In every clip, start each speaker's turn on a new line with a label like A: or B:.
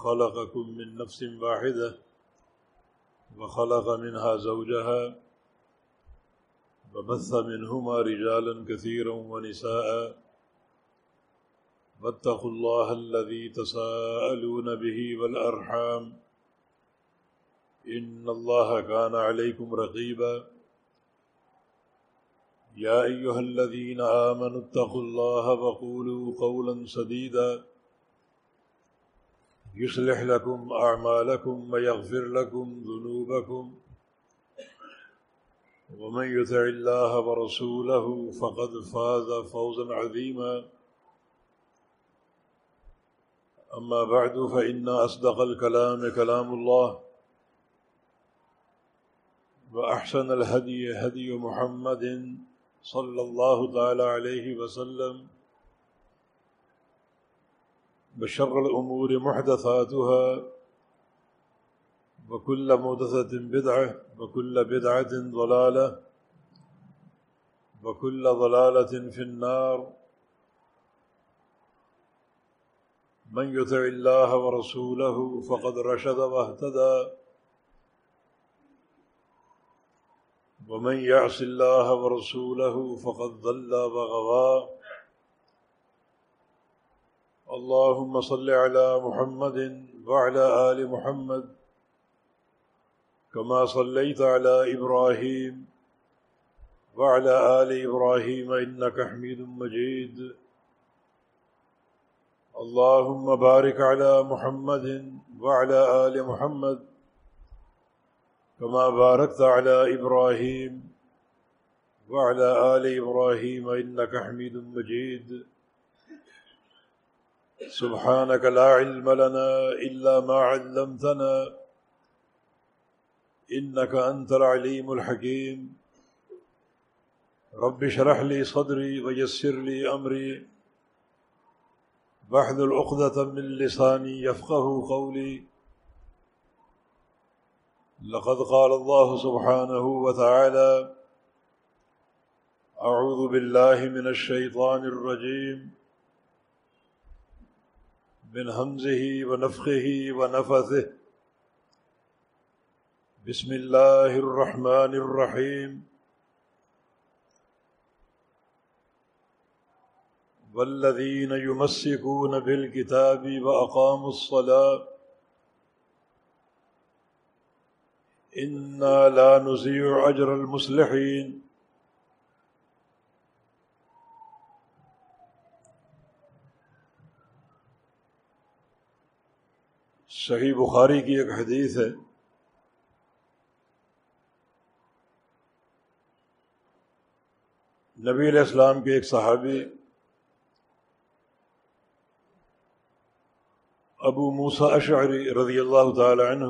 A: خلقكم من نفس واحدة وخلق منها زوجها وبث منهما رجالا كثيرا ونساء واتقوا الله الذي تساءلون به والأرحام إن الله كان عليكم رقيبا يا أيها الذين آمنوا اتقوا الله وقولوا قولا سديدا يصلح لكم أعمالكم ويغفر لكم ذنوبكم ومن يطع الله ورسوله فقد فاز فوزا عظيما أما بعد فإن أصدق الكلام كلام الله وأحسن الهدي هدي محمد صلى الله تعالى عليه وسلم وشر الأمور محدثاتها وكل محدثة بدعة وكل بدعة ضلالة وكل ضلالة في النار من يطع الله ورسوله فقد رشد واهتدى ومن يعص الله ورسوله فقد ضل وغوى اللهم صل على محمد وعلى آل محمد كما صليت على إبراهيم وعلى آل إبراهيم إنك حميد مجيد اللهم بارك على محمد وعلى آل محمد كما باركت على إبراهيم وعلى آل إبراهيم إنك حميد مجيد سبحانك لا علم لنا إلا ما علمتنا إنك أنت العليم الحكيم رب اشرح لي صدري ويسر لي أمري واحلل عقدة من لساني يفقه قولي لقد قال الله سبحانه وتعالى أعوذ بالله من الشيطان الرجيم من همزه ونفخه ونفثه بسم الله الرحمن الرحيم والذين يمسكون بالكتاب وأقاموا الصلاة إنا لا نضيع أجر المصلحين صحیح بخاری کی ایک حدیث ہے نبی علیہ السلام کے ایک صحابی ابو موسیٰ اشعری رضی اللہ تعالی عنہ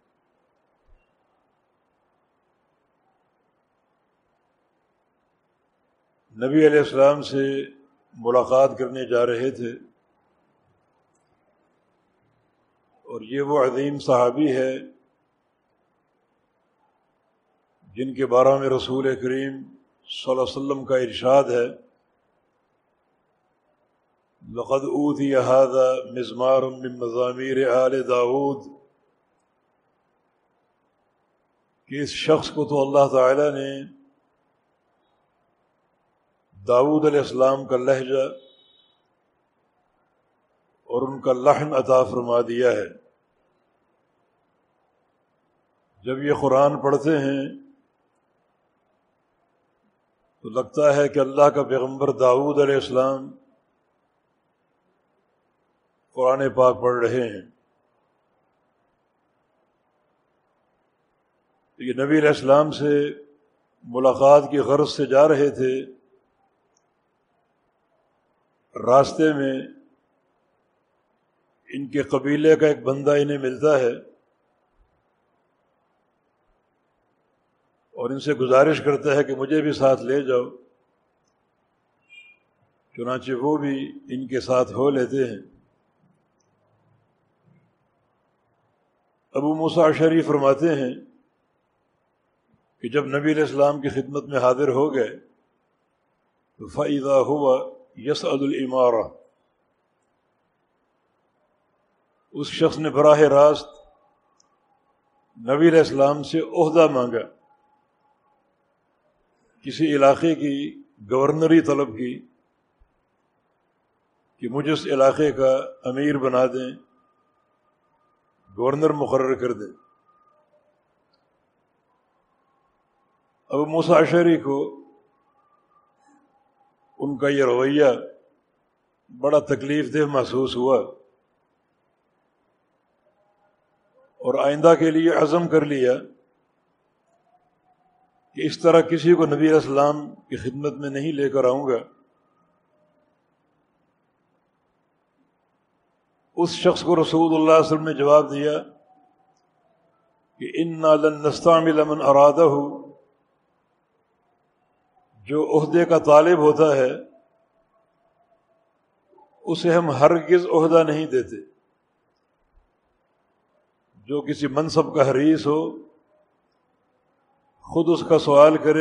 A: نبی علیہ السلام سے ملاقات کرنے جا رہے تھے اور یہ وہ عظیم صحابی ہے جن کے بارے میں رسول کریم صلی اللہ علیہ وسلم کا ارشاد ہے لقد اوتی هذا مزمار من مزامیر آل داود کہ اس شخص کو تو اللہ تعالی نے داؤد علیہ السلام کا لہجہ اور ان کا لحن عطا فرما دیا ہے۔ جب یہ قرآن پڑھتے ہیں تو لگتا ہے کہ اللہ کا پیغمبر داؤد علیہ السلام قرآن پاک پڑھ رہے ہیں۔ یہ نبی علیہ السلام سے ملاقات کی غرض سے جا رہے تھے، راستے میں ان کے قبیلے کا ایک بندہ انہیں ملتا ہے اور ان سے گزارش کرتا ہے کہ مجھے بھی ساتھ لے جاؤ، چنانچہ وہ بھی ان کے ساتھ ہو لیتے ہیں۔ ابو موسیٰ اشعری فرماتے ہیں کہ جب نبی علیہ السلام کی خدمت میں حاضر ہو گئے تو فَإِذَا هُوَ يَسْأَلُ الْإِمَارَةَ، اس شخص نے براہ راست نبی علیہ السلام سے عہدہ مانگا، کسی علاقے کی گورنری طلب کی کہ مجھے اس علاقے کا امیر بنا دیں، گورنر مقرر کر دیں۔ ابو موسیٰ اشعری کو ان کا یہ رویہ بڑا تکلیف دہ محسوس ہوا، اور آئندہ کے لیے عزم کر لیا کہ اس طرح کسی کو نبی علیہ السلام کی خدمت میں نہیں لے کر آؤں گا۔ اس شخص کو رسول اللہ صلی اللہ علیہ وسلم نے جواب دیا کہ انا لن نستعمل من ارادہ، جو عہدے کا طالب ہوتا ہے اسے ہم ہرگز عہدہ نہیں دیتے۔ جو کسی منصب کا حریص ہو، خود اس کا سوال کرے،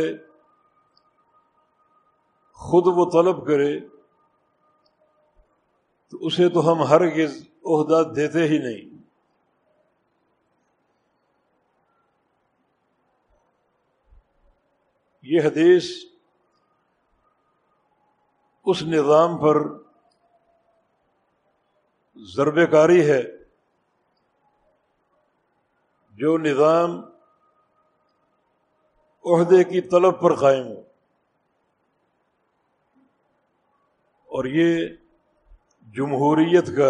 A: خود وہ طلب کرے، تو اسے تو ہم ہرگز عہدہ دیتے ہی نہیں۔ یہ حدیث اس نظام پر ضربہ کاری ہے جو نظام عہدے کی طلب پر قائم ہو، اور یہ جمہوریت کا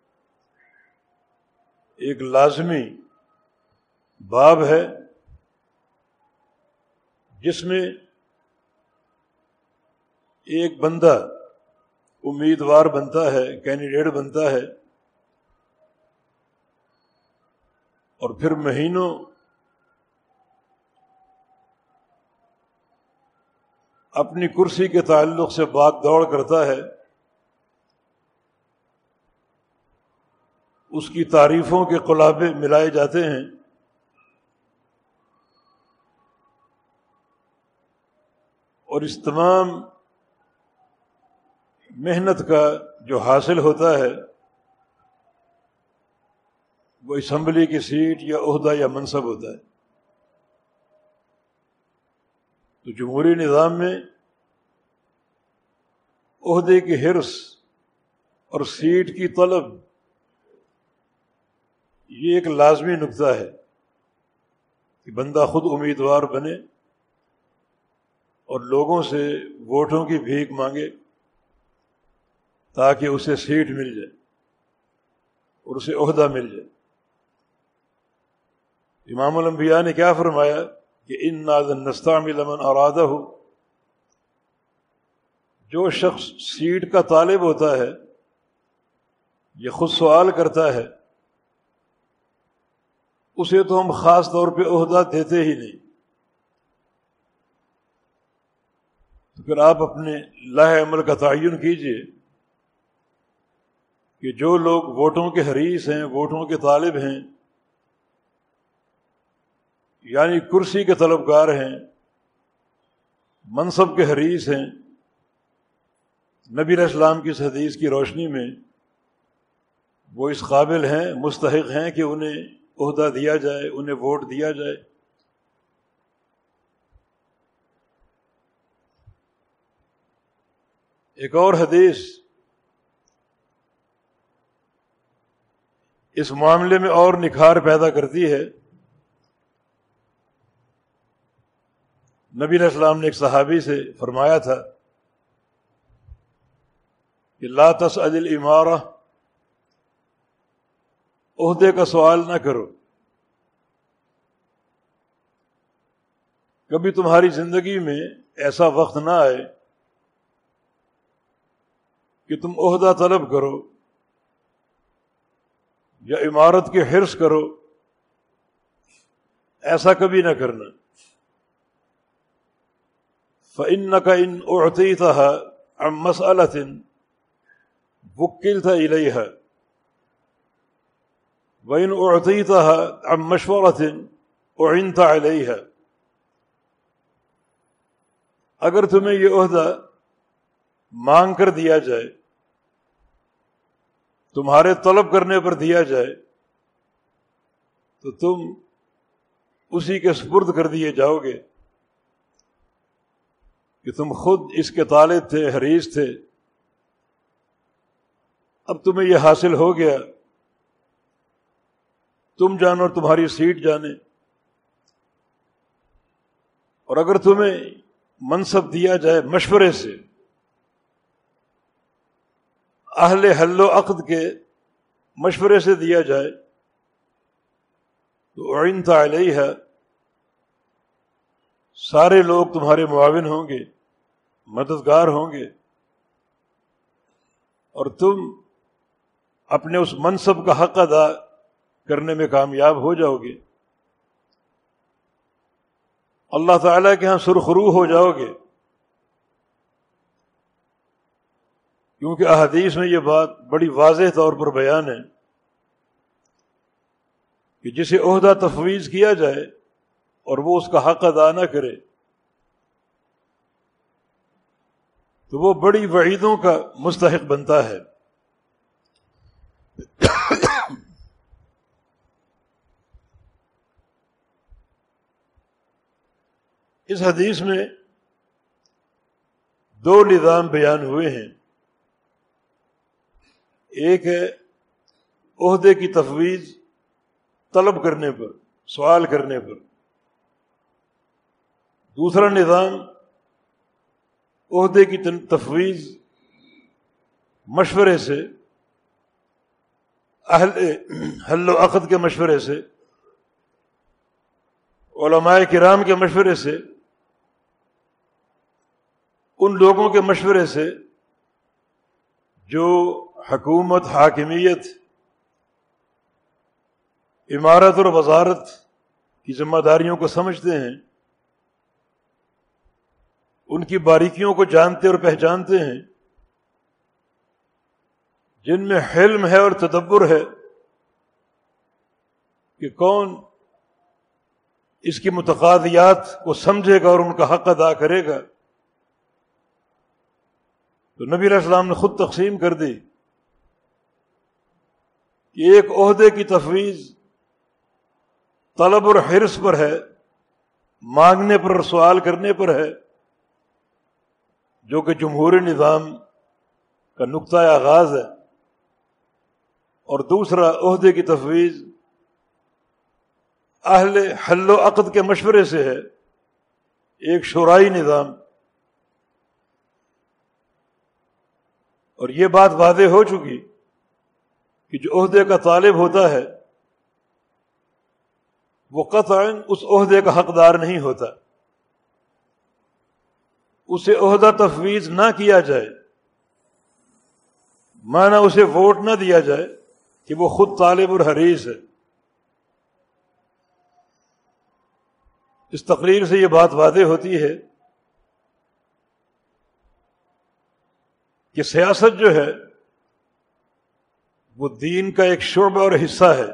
A: ایک لازمی باب ہے، جس میں ایک بندہ امیدوار بنتا ہے، کینڈیڈیٹ بنتا ہے، اور پھر مہینوں اپنی کرسی کے تعلق سے بھاگ دوڑ کرتا ہے، اس کی تعریفوں کے قلابے ملائے جاتے ہیں، اور اس تمام محنت کا جو حاصل ہوتا ہے وہ اسمبلی کی سیٹ یا عہدہ یا منصب ہوتا ہے۔ تو جمہوری نظام میں عہدے کی حرص اور سیٹ کی طلب یہ ایک لازمی نکتہ ہے کہ بندہ خود امیدوار بنے اور لوگوں سے ووٹوں کی بھیک مانگے تاکہ اسے سیٹ مل جائے اور اسے عہدہ مل جائے۔ امام الانبیاء نے کیا فرمایا کہ انا لن نستعمل من ارادہ، جو شخص سیٹ کا طالب ہوتا ہے، یہ خود سوال کرتا ہے، اسے تو ہم خاص طور پہ عہدہ دیتے ہی نہیں۔ تو پھر آپ اپنے لاہ عمل کا تعین کیجئے کہ جو لوگ ووٹوں کے حریص ہیں، ووٹوں کے طالب ہیں، یعنی کرسی کے طلبگار ہیں، منصب کے حریص ہیں، نبی علیہ السلام کی اس حدیث کی روشنی میں وہ اس قابل ہیں، مستحق ہیں کہ انہیں عہدہ دیا جائے، انہیں ووٹ دیا جائے۔ ایک اور حدیث اس معاملے میں اور نکھار پیدا کرتی ہے۔ نبی علیہ السلام نے ایک صحابی سے فرمایا تھا کہ لا تسأل الامارہ، عہدے کا سوال نہ کرو۔ کبھی تمہاری زندگی میں ایسا وقت نہ آئے کہ تم عہدہ طلب کرو یا عمارت کے حرص کرو، ایسا کبھی نہ کرنا۔ فَإِنَّكَ إِنْ أُعْطِيتَهَا عَنْ مَسْأَلَةٍ وُكِّلْتَ إِلَيْهَا وَإِنْ أُعْطِيتَهَا عَنْ مَشْوَرَةٍ أُعِنْتَ عَلَيْهَا۔ اگر تمہیں یہ عہدہ مانگ کر دیا جائے تمہارے طلب کرنے پر دیا جائے تو تم اسی کے سپرد کر دیے جاؤ گے کہ تم خود اس کے طالب تھے، حریص تھے، اب تمہیں یہ حاصل ہو گیا، تم جانو اور تمہاری سیٹ جانے۔ اور اگر تمہیں منصب دیا جائے مشورے سے، اہل حل و عقد کے مشورے سے دیا جائے، تو اعنت علیہ، سارے لوگ تمہارے معاون ہوں گے، مددگار ہوں گے، اور تم اپنے اس منصب کا حق ادا کرنے میں کامیاب ہو جاؤ گے، اللہ تعالیٰ کے ہاں سرخرو ہو جاؤ گے۔ کیونکہ احادیث میں یہ بات بڑی واضح طور پر بیان ہے کہ جسے عہدہ تفویض کیا جائے اور وہ اس کا حق ادا نہ کرے تو وہ بڑی وعیدوں کا مستحق بنتا ہے۔ اس حدیث میں دو نظام بیان ہوئے ہیں، ایک ہے عہدے کی تفویض طلب کرنے پر، سوال کرنے پر، دوسرا نظام عہدے کی تفویض مشورے سے، اہل حل و عقد کے مشورے سے، علماء کرام کے مشورے سے، ان لوگوں کے مشورے سے جو حکومت، حاکمیت، امارت اور وزارت کی ذمہ داریوں کو سمجھتے ہیں، ان کی باریکیوں کو جانتے اور پہچانتے ہیں، جن میں حلم ہے اور تدبر ہے کہ کون اس کی متقاضیات کو سمجھے گا اور ان کا حق ادا کرے گا۔ تو نبی علیہ السلام نے خود تقسیم کر دی کہ ایک عہدے کی تفویض طلب اور حرص پر ہے، مانگنے پر اور سوال کرنے پر ہے، جو کہ جمہوری نظام کا نقطہ آغاز ہے، اور دوسرا عہدے کی تفویض اہل حل و عقد کے مشورے سے ہے، ایک شورائی نظام۔ اور یہ بات واضح ہو چکی کہ جو عہدے کا طالب ہوتا ہے وہ قطعاً اس عہدے کا حقدار نہیں ہوتا، اسے عہدہ تفویض نہ کیا جائے، مانا اسے ووٹ نہ دیا جائے کہ وہ خود طالب اور حریص ہے۔ اس تقریر سے یہ بات واضح ہوتی ہے کہ سیاست جو ہے وہ دین کا ایک شعبہ اور حصہ ہے،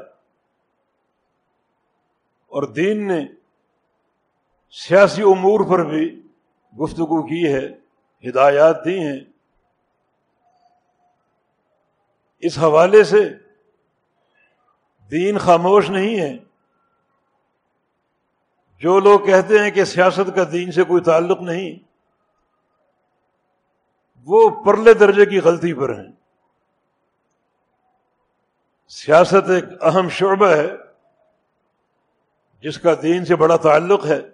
A: اور دین نے سیاسی امور پر بھی گفتگو کی ہے، ہدایات دی ہیں۔ اس حوالے سے دین خاموش نہیں ہے۔ جو لوگ کہتے ہیں کہ سیاست کا دین سے کوئی تعلق نہیں، وہ پرلے درجے کی غلطی پر ہیں۔ سیاست ایک اہم شعبہ ہے جس کا دین سے بڑا تعلق ہے۔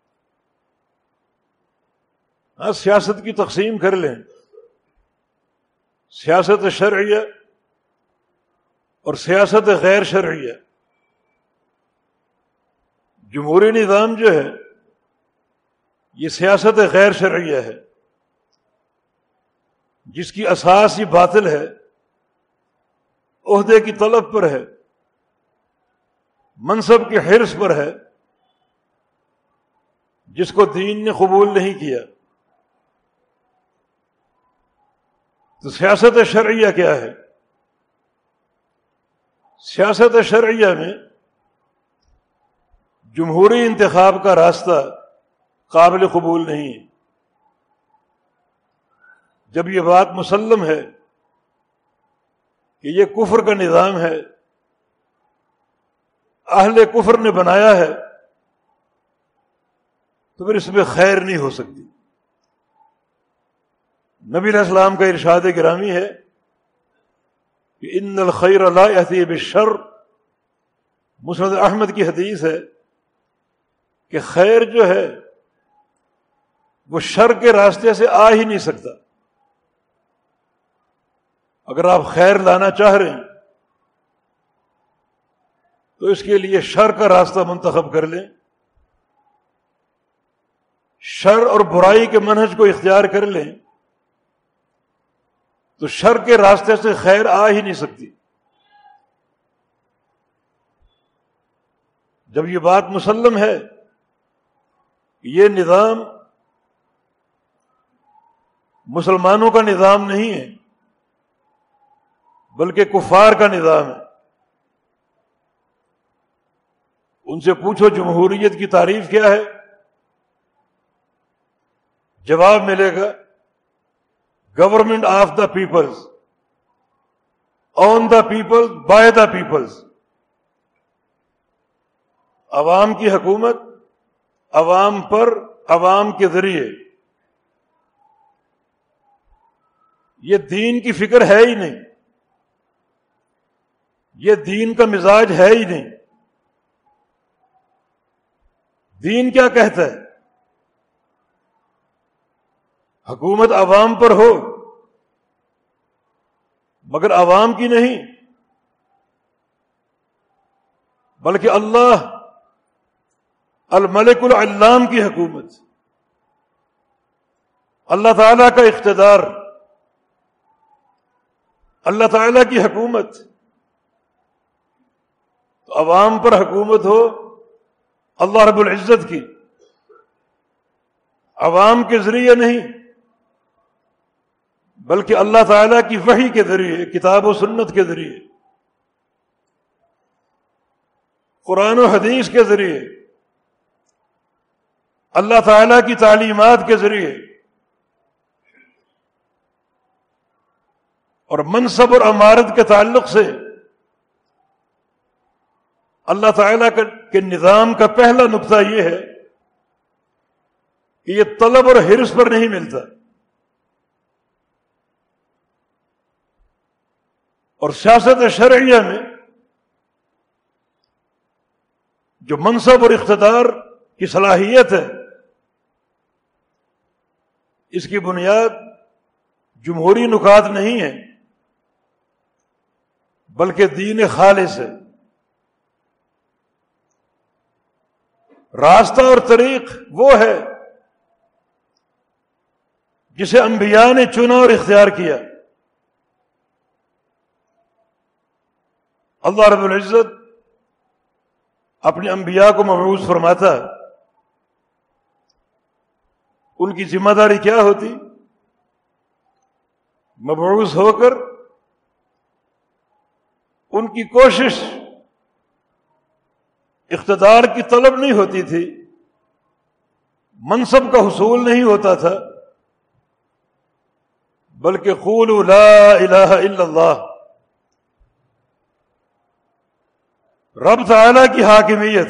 A: ہاں، سیاست کی تقسیم کر لیں، سیاست شرعیہ اور سیاست غیر شرعیہ۔ جمہوری نظام جو ہے یہ سیاست غیر شرعیہ ہے، جس کی اساس ہی باطل ہے، عہدے کی طلب پر ہے، منصب کے حرص پر ہے، جس کو دین نے قبول نہیں کیا۔ تو سیاست شرعیہ کیا ہے؟ سیاست شرعیہ میں جمہوری انتخاب کا راستہ قابل قبول نہیں ہے۔ جب یہ بات مسلم ہے کہ یہ کفر کا نظام ہے، اہل کفر نے بنایا ہے، تو پھر اس میں خیر نہیں ہو سکتی۔ نبی علیہ السلام کا ارشاد گرامی ہے کہ ان الخیر لا یأتی بالشر، مسند احمد کی حدیث ہے کہ خیر جو ہے وہ شر کے راستے سے آ ہی نہیں سکتا۔ اگر آپ خیر لانا چاہ رہے ہیں تو اس کے لیے شر کا راستہ منتخب کر لیں، شر اور برائی کے منہج کو اختیار کر لیں، تو شر کے راستے سے خیر آ ہی نہیں سکتی۔ جب یہ بات مسلم ہے کہ یہ نظام مسلمانوں کا نظام نہیں ہے بلکہ کفار کا نظام ہے، ان سے پوچھو جمہوریت کی تعریف کیا ہے، جواب ملے گا government of the peoples, on the people, by the peoples, عوام کی حکومت، عوام پر، عوام کے ذریعے۔ یہ دین کی فکر ہے ہی نہیں، یہ دین کا مزاج ہے ہی نہیں۔ دین کیا کہتا ہے؟ حکومت عوام پر ہو مگر عوام کی نہیں، بلکہ اللہ الملک العلام کی حکومت، اللہ تعالیٰ کا اقتدار، اللہ تعالیٰ کی حکومت۔ تو عوام پر حکومت ہو اللہ رب العزت کی، عوام کے ذریعے نہیں بلکہ اللہ تعالیٰ کی وحی کے ذریعے، کتاب و سنت کے ذریعے، قرآن و حدیث کے ذریعے، اللہ تعالیٰ کی تعلیمات کے ذریعے، اور منصب اور امارت کے تعلق سے اللہ تعالیٰ کے نظام کا پہلا نقطہ یہ ہے کہ یہ طلب اور حرص پر نہیں ملتا، اور سیاست شرعیہ میں جو منصب اور اقتدار کی صلاحیت ہے، اس کی بنیاد جمہوری نکات نہیں ہے بلکہ دین خالص ہے۔ راستہ اور طریق وہ ہے جسے انبیاء نے چنا اور اختیار کیا۔ اللہ رب العزت اپنے انبیاء کو مبعوث فرماتا، ان کی ذمہ داری کیا ہوتی؟ مبعوث ہو کر ان کی کوشش اقتدار کی طلب نہیں ہوتی تھی، منصب کا حصول نہیں ہوتا تھا، بلکہ قولوا لا الہ الا اللہ، رب تعالیٰ کی حاکمیت،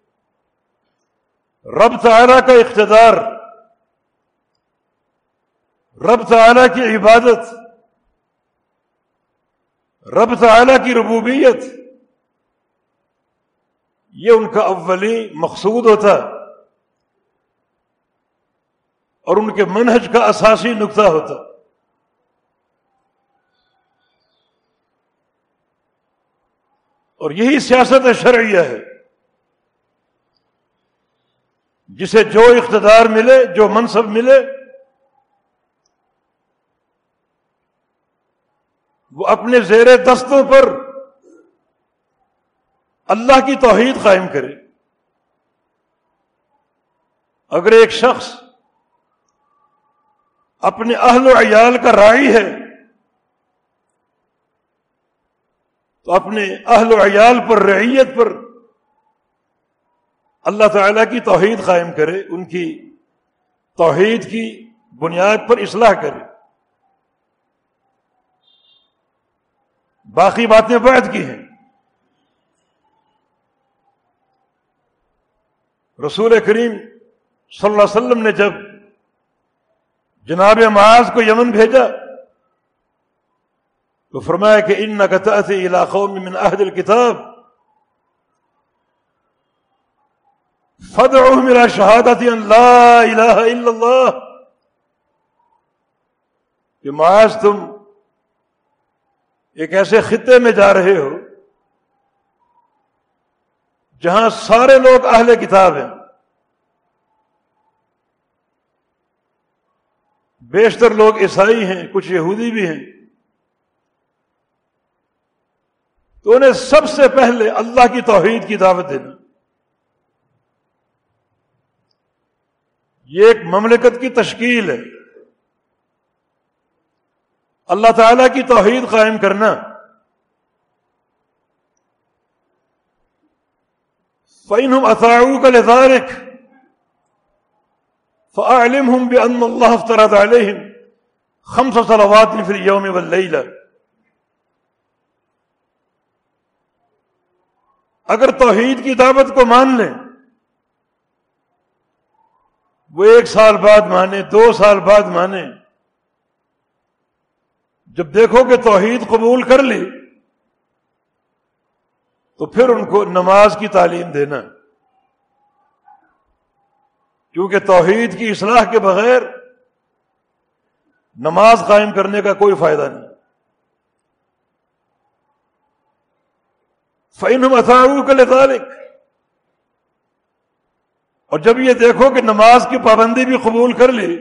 A: رب تعالیٰ کا اقتدار، رب تعالیٰ کی عبادت، رب تعالیٰ کی ربوبیت، یہ ان کا اولین مقصود ہوتا اور ان کے منہج کا اساسی نقطہ ہوتا۔ اور یہی سیاست شرعیہ ہے، جسے جو اقتدار ملے، جو منصب ملے، وہ اپنے زیر دستوں پر اللہ کی توحید قائم کرے۔ اگر ایک شخص اپنے اہل و عیال کا راعی ہے تو اپنے اہل و عیال پر، رعیت پر اللہ تعالیٰ کی توحید قائم کرے، ان کی توحید کی بنیاد پر اصلاح کرے۔ باقی باتیں بعد کی ہیں۔ رسول کریم صلی اللہ علیہ وسلم نے جب جناب معاذ کو یمن بھیجا تو فرمایا کہ انک تأتی الی قوم من اہل الکتاب فادعوہم الی شہادت ان لا الہ الا اللہ، کہ معاذ تم ایک ایسے خطے میں جا رہے ہو جہاں سارے لوگ اہل کتاب ہیں، بیشتر لوگ عیسائی ہیں، کچھ یہودی بھی ہیں، تو انہیں سب سے پہلے اللہ کی توحید کی دعوت دینا۔ یہ ایک مملکت کی تشکیل ہے، اللہ تعالیٰ کی توحید قائم کرنا۔ فَإِنْهُمْ أَطَاعُوكَ لِذَلِكَ فَأَعْلِمْهُمْ بِأَنَّ اللَّهَ افْتَرَضَ عَلَيْهِمْ 5 صلوات فِي الْيَوْمِ وَاللَّيْلَةِ۔ اگر توحید کی دعوت کو مان لیں، وہ 1 سال بعد مانے، 2 سال بعد مانے، جب دیکھو کہ توحید قبول کر لی تو پھر ان کو نماز کی تعلیم دینا، کیونکہ توحید کی اصلاح کے بغیر نماز قائم کرنے کا کوئی فائدہ نہیں۔ فَإِنْهُمْ أَطَاعُوكَ لِذَلِكَ، اور جب یہ دیکھو کہ نماز کی پابندی بھی قبول کر لی،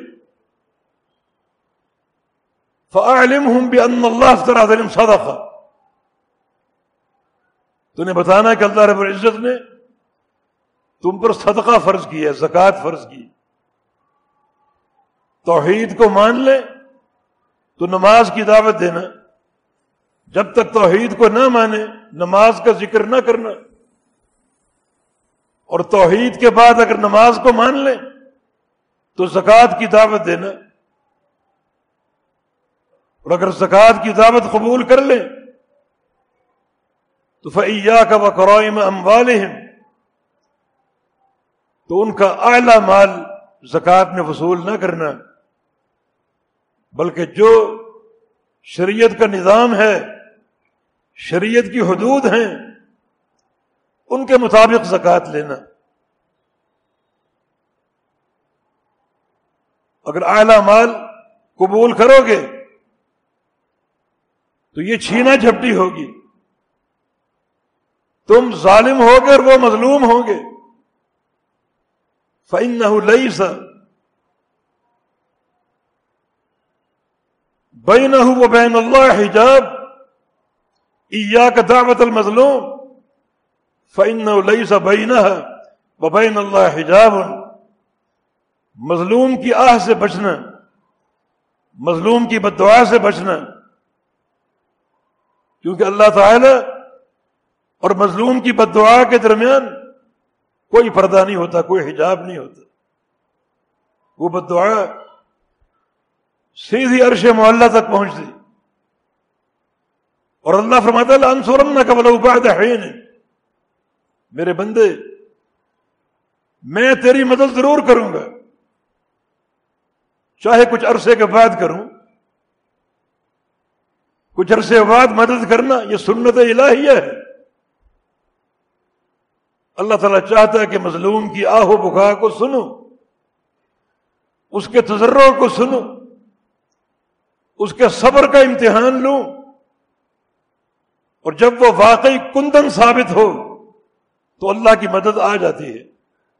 A: فَأَعْلِمْهُمْ بِأَنَّ اللَّهَ افْتَرَضَ عَلَيْهِمْ صَدَقَةً، تو انہیں بتانا کہ اللہ رب العزت نے تم پر صدقہ فرض کیا، زکوٰۃ فرض کی۔ توحید کو مان لے تو نماز کی دعوت دینا، جب تک توحید کو نہ مانے نماز کا ذکر نہ کرنا، اور توحید کے بعد اگر نماز کو مان لیں تو زکوٰۃ کی دعوت دینا، اور اگر زکوٰۃ کی دعوت قبول کر لیں تو فَإِيَّاكَ وَكَرَائِمَ أَمْوَالِهِمْ، تو ان کا اعلیٰ مال زکوٰۃ میں وصول نہ کرنا، بلکہ جو شریعت کا نظام ہے، شریعت کی حدود ہیں، ان کے مطابق زکوٰۃ لینا۔ اگر اعلیٰ مال قبول کرو گے تو یہ چھینا جھپٹی ہوگی، تم ظالم ہوگے اور وہ مظلوم ہوں گے۔ فَإِنَّهُ لَيْسَ بَيْنَهُ وَبَيْنَ اللَّهِ حِجَابٌ إِيَّاكَ دَعْوَةَ الْمَظْلُومِ فَإِنَّهُ لَيْسَ بَيْنَهَا وَبَيْنَ اللَّهِ حِجَابٌ، مظلوم کی آہ سے بچنا، مظلوم کی بد دعا سے بچنا، کیونکہ اللہ تعالی اور مظلوم کی بد دعا کے درمیان کوئی پردہ نہیں ہوتا، کوئی حجاب نہیں ہوتا، وہ بد دعا سیدھی عرش معلیٰ تک پہنچتی، اور اللہ فرماتا ہے لَأَنْصُرَنَّكَ وَلَوْ بَعْدَ حِينٍ، میرے بندے میں تیری مدد ضرور کروں گا، چاہے کچھ عرصے کے بعد کروں، کچھ عرصے بعد مدد کرنا یہ سنت الہیہ ہے۔ اللہ تعالیٰ چاہتا ہے کہ مظلوم کی آہ و بکا کو سنو، اس کے تضرع کو سنو، اس کے صبر کا امتحان لوں، اور جب وہ واقعی کندن ثابت ہو تو اللہ کی مدد آ جاتی ہے۔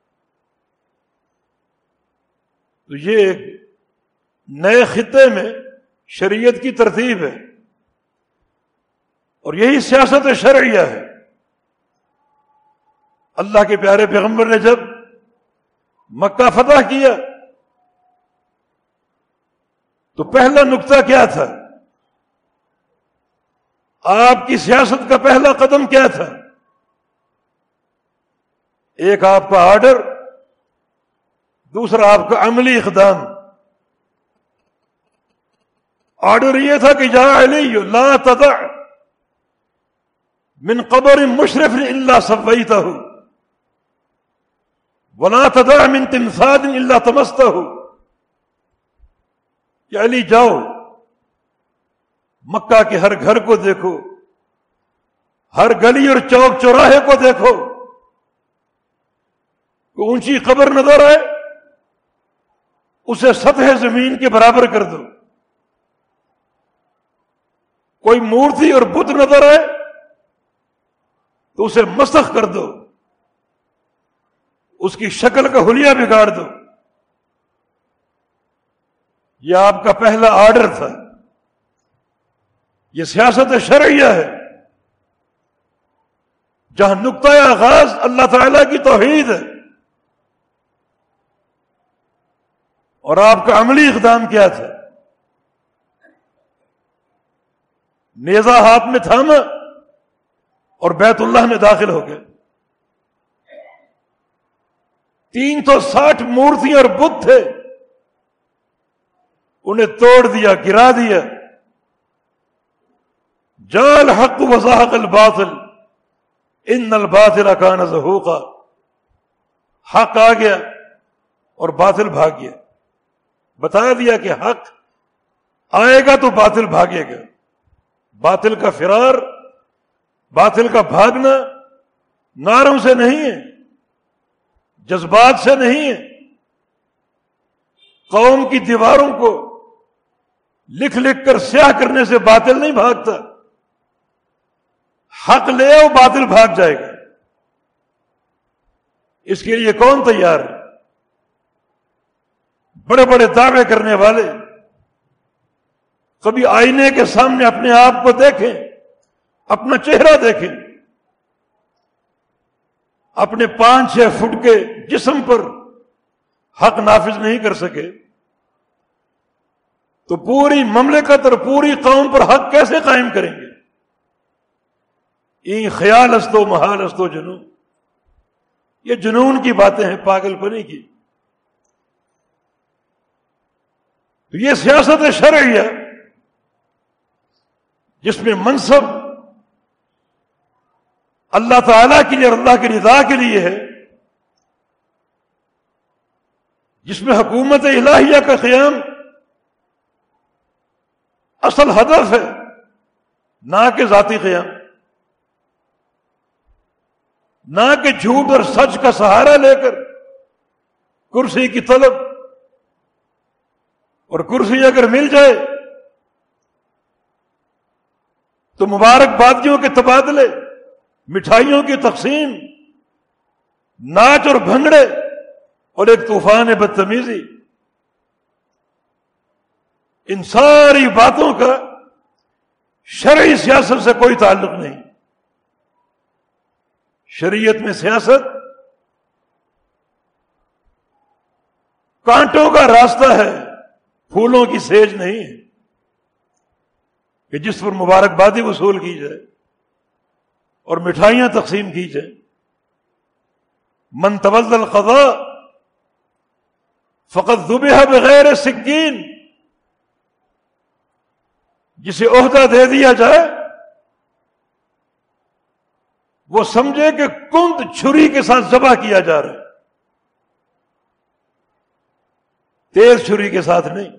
A: تو یہ ایک نئے خطے میں شریعت کی ترتیب ہے، اور یہی سیاست شرعیہ ہے۔ اللہ کے پیارے پیغمبر نے جب مکہ فتح کیا تو پہلا نقطہ کیا تھا؟ آپ کی سیاست کا پہلا قدم کیا تھا؟ ایک آپ کا آرڈر، دوسرا آپ کا عملی اقدام۔ آرڈر یہ تھا کہ یا علی لا تدع من قبر مشرف الا سویتہ ولا تدع من تمثال الا طمستہ، کہ علی جاؤ مکہ کے ہر گھر کو دیکھو، ہر گلی اور چوک چوراہے کو دیکھو، کوئی اونچی قبر نظر آئے اسے سطح زمین کے برابر کر دو، کوئی مورتی اور بت نظر آئے تو اسے مسخ کر دو، اس کی شکل کا حلیہ بگاڑ دو۔ یہ آپ کا پہلا آرڈر تھا، یہ سیاست شرعیہ ہے، جہاں نقطۂ آغاز اللہ تعالی کی توحید ہے۔ اور آپ کا عملی اقدام کیا تھا؟ نیزہ ہاتھ میں تھاما اور بیت اللہ میں داخل ہو گئے۔ 360 مورتیاں اور بت تھے، انہیں توڑ دیا، گرا دیا۔ جاء الحق وزهق الباطل ان الباطل کان زہوقا، حق آ گیا اور باطل بھاگ گیا۔ بتا دیا کہ حق آئے گا تو باطل بھاگے گا۔ باطل کا فرار، باطل کا بھاگنا نعروں سے نہیں ہے، جذبات سے نہیں ہے، قوم کی دیواروں کو لکھ لکھ کر سیاہ کرنے سے باطل نہیں بھاگتا۔ حق لے آؤ، باطل بھاگ جائے گا۔ اس کے لیے کون تیار ہے؟ بڑے بڑے دعوے کرنے والے کبھی آئینے کے سامنے اپنے آپ کو دیکھیں، اپنا چہرہ دیکھیں، اپنے 5-6 فٹ کے جسم پر حق نافذ نہیں کر سکے تو پوری مملکت اور پوری قوم پر حق کیسے قائم کریں گے؟ این خیال است و محال است و جنون، یہ جنون کی باتیں ہیں، پاگل پنی کی۔ تو یہ سیاست شرعیہ جس میں منصب اللہ تعالیٰ کے لیے اور اللہ کی رضا کے لیے ہے، جس میں حکومت الہیہ کا قیام اصل ہدف ہے، نہ کہ ذاتی قیام، نہ کہ جھوٹ اور سچ کا سہارا لے کر کرسی کی طلب، اور کرسی اگر مل جائے تو مبارکبادیوں کے تبادلے، مٹھائیوں کی تقسیم، ناچ اور بھنگڑے اور ایک طوفان بدتمیزی۔ ان ساری باتوں کا شرعی سیاست سے کوئی تعلق نہیں۔ شریعت میں سیاست کانٹوں کا راستہ ہے، پھولوں کی سیج نہیں ہے کہ جس پر مبارکبادی وصول کی جائے اور مٹھائیاں تقسیم کی جائیں۔ من تولى القضاء فقد ذبح بغیر سکین، جسے عہدہ دے دیا جائے وہ سمجھے کہ کند چھری کے ساتھ ذبح کیا جا رہا ہے، تیز چھری کے ساتھ نہیں۔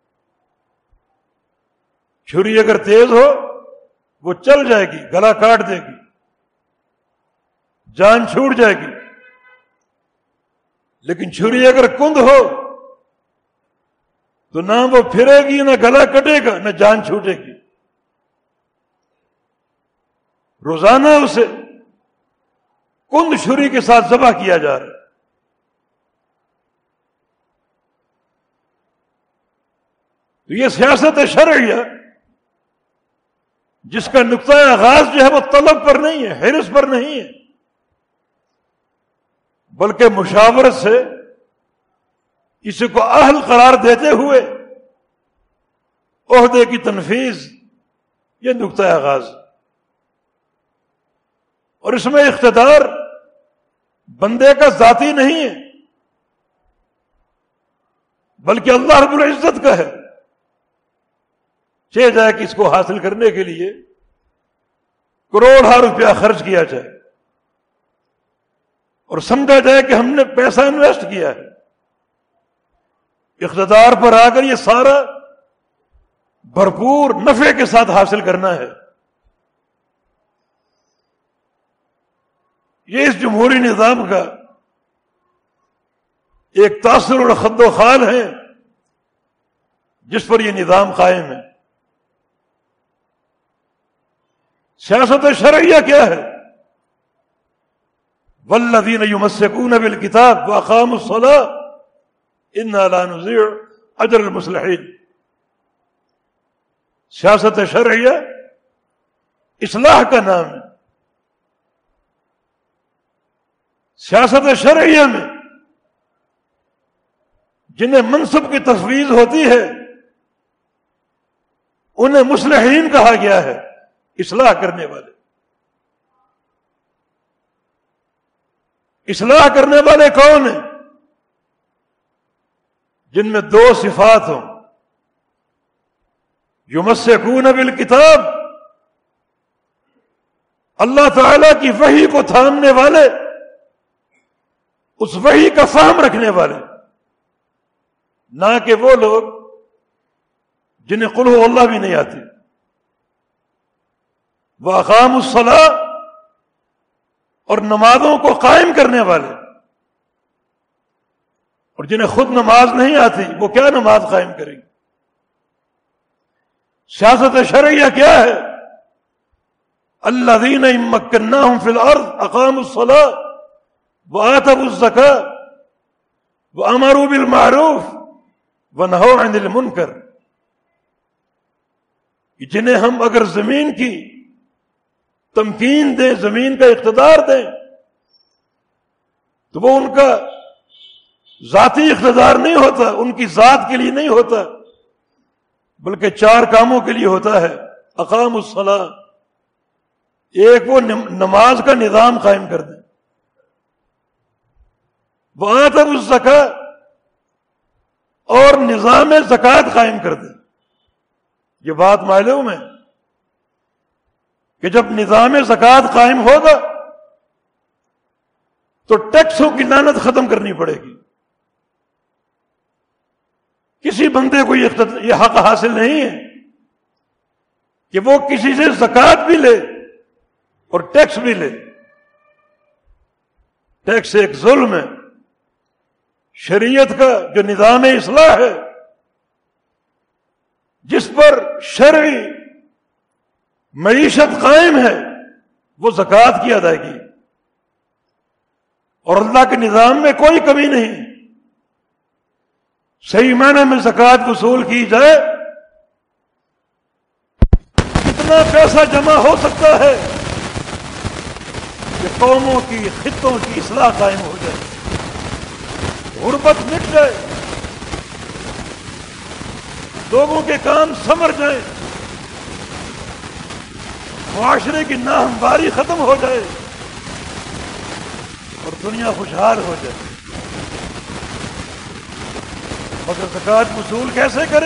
A: چھری اگر تیز ہو وہ چل جائے گی، گلا کاٹ دے گی، جان چھوٹ جائے گی، لیکن چھری اگر کند ہو تو نہ وہ پھرے گی، نہ گلا کٹے گا، نہ جان چھوٹے گی۔ روزانہ اسے کند چھری کے ساتھ ذبح کیا جا رہا ہے۔ تو یہ سیاست شرعیہ جس کا نقطۂ آغاز جو ہے وہ طلب پر نہیں ہے، حرص پر نہیں ہے، بلکہ مشاورت سے کسی کو اہل قرار دیتے ہوئے عہدے کی تنفیذ، یہ نقطۂ آغاز۔ اور اس میں اقتدار بندے کا ذاتی نہیں ہے بلکہ اللہ رب العزت کا ہے۔ چاہے جائے کہ اس کو حاصل کرنے کے لیے کروڑوں روپیہ خرچ کیا جائے اور سمجھا جائے کہ ہم نے پیسہ انویسٹ کیا ہے، اقتدار پر آ کر یہ سارا بھرپور نفع کے ساتھ حاصل کرنا ہے. یہ اس جمہوری نظام کا ایک تاثر اور خد و خال ہے جس پر یہ نظام قائم ہے. سیاست شرعیہ کیا ہے؟ والذین یمسکون بالکتاب واقاموا الصلاۃ انا لا نضیع اجر المصلحین. سیاست شرعیہ اصلاح کا نام ہے. سیاست شرعیہ میں جنہیں منصب کی تفویض ہوتی ہے انہیں مصلحین کہا گیا ہے، اصلاح کرنے والے. اصلاح کرنے والے کون ہیں؟ جن میں دو صفات ہوں، یمسکون بالکتاب، اللہ تعالی کی وحی کو تھامنے والے، اس وحی کا فہم رکھنے والے، نہ کہ وہ لوگ جنہیں قل ہو اللہ بھی نہیں آتی. واقاموا الصلاۃ، اور نمازوں کو قائم کرنے والے، اور جنہیں خود نماز نہیں آتی وہ کیا نماز قائم کریں گے؟ سیاست شرعیہ کیا ہے؟ الذین ان مکناہم فی الارض اقاموا الصلاۃ وآتوا الزکاۃ وامروا بالمعروف ونہوا عن المنکر. جنہیں ہم اگر زمین کی تمکین دیں، زمین کا اقتدار دیں، تو وہ ان کا ذاتی اقتدار نہیں ہوتا، ان کی ذات کے لیے نہیں ہوتا، بلکہ چار کاموں کے لیے ہوتا ہے. اقاموا الصلاۃ، ایک وہ نماز کا نظام قائم کر دیں. وآتوا الزکاۃ، اور نظام زکوٰۃ قائم کر دیں. یہ بات معلوم ہے کہ جب نظام زکوٰۃ قائم ہوگا تو ٹیکسوں کی لعنت ختم کرنی پڑے گی. کسی بندے کو یہ حق حاصل نہیں ہے کہ وہ کسی سے زکوٰۃ بھی لے اور ٹیکس بھی لے. ٹیکس ایک ظلم ہے. شریعت کا جو نظام اصلاح ہے جس پر شرعی معیشت قائم ہے وہ زکوٰۃ کی ادائیگی، اور اللہ کے نظام میں کوئی کمی نہیں. صحیح معنی میں زکوٰۃ وصول کی جائے کتنا پیسہ جمع ہو سکتا ہے کہ قوموں کی، خطوں کی اصلاح قائم ہو جائے، غربت مٹ جائے، لوگوں کے کام سمر جائیں، معاشرے کی ناہمواری ختم ہو جائے اور دنیا خوشحال ہو جائے. مگر زکوٰۃ وصول کیسے کرے؟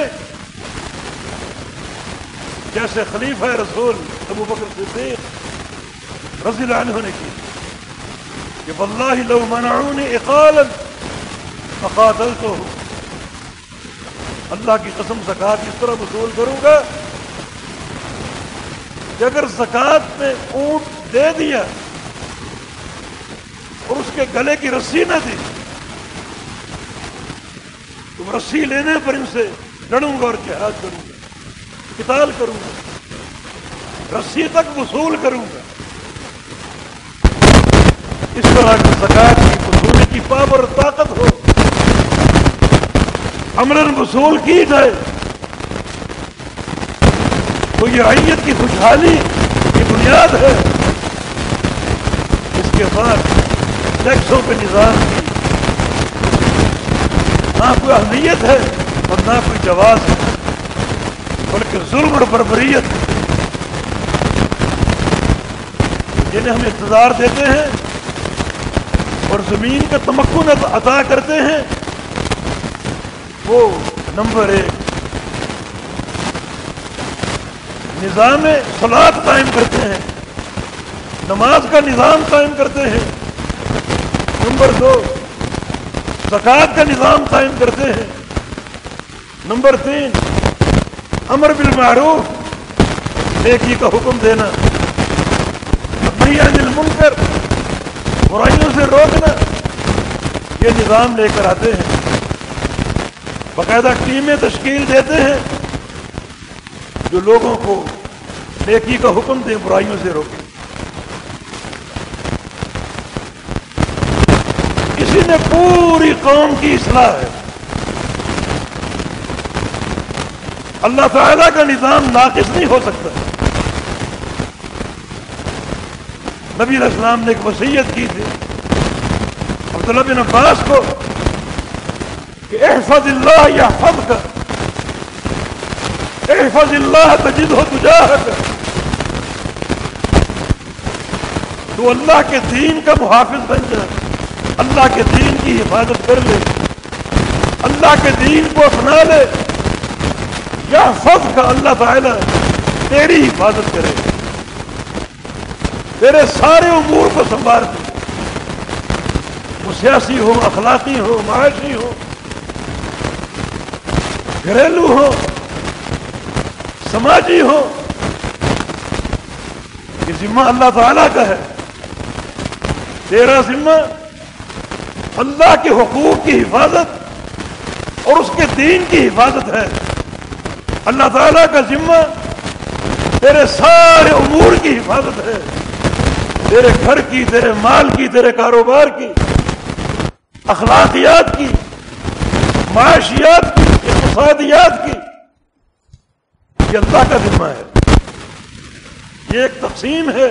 A: جیسے خلیفہ رسول ابو بکر صدیق رضی اللہ عنہ نے کی کہ واللہ لو منعونی اقالا فقاتلتہم. اللہ کی قسم زکوٰۃ اس طرح وصول کروں گا کہ اگر زکوٰۃ میں اونٹ دے دیا اور اس کے گلے کی رسی نہ دی تو رسی لینے پر ان سے لڑوں گا اور جہاد کروں گا، قتال کروں گا، رسی تک وصول کروں گا. اس طرح کی زکوٰۃ کی وصولی کی پاور اور طاقت ہو، عملاً وصول کی جائے تو یہ رعیت کی خوشحالی کی بنیاد ہے. اس کے بعد ٹیکسوں کے نظام کی نہ کوئی اہمیت ہے اور نہ کوئی جواز ہے، بلکہ ظلم اور بربریت ہے. جنہیں ہم اقتدار دیتے ہیں اور زمین کا تمکن عطا کرتے ہیں وہ نمبر 1 نظام صلاۃ قائم کرتے ہیں نماز کا نظام قائم کرتے ہیں. نمبر 2 زکوٰۃ کا نظام قائم کرتے ہیں. نمبر 3 امر بالمعروف نیکی کا حکم دینا, نہی عن المنکر برائیوں سے روکنا, یہ نظام لے کر آتے ہیں. باقاعدہ ٹیمیں تشکیل دیتے ہیں جو لوگوں کو نیکی کا حکم دیں, برائیوں سے روکیں. اسی نے پوری قوم کی اصلاح ہے. اللہ تعالیٰ کا نظام ناقص نہیں ہو سکتا. نبی علیہ السلام نے ایک وصیت کی تھی عبداللہ بن عباس کو کہ احفظ اللہ یحفظک, احفظ اللہ تجدہ تجاہک. تو اللہ کے دین کا محافظ بن جا, اللہ کے دین کی حفاظت کر لے, اللہ کے دین کو اپنا لے. یحفظک, اللہ تعالیٰ تیری حفاظت کرے, تیرے سارے امور کو سنبھال دے, وہ سیاسی ہو, اخلاقی ہو, معاشی ہو, گھریلو ہو, سماجی ہو. یہ ذمہ اللہ تعالیٰ کا ہے. تیرا ذمہ اللہ کے حقوق کی حفاظت اور اس کے دین کی حفاظت ہے. اللہ تعالیٰ کا ذمہ تیرے سارے امور کی حفاظت ہے, تیرے گھر کی, تیرے مال کی, تیرے کاروبار کی, اخلاقیات کی, معاشیات کی, اقتصادیات کی. یہ اللہ کا ذمہ ہے. یہ ایک تقسیم ہے.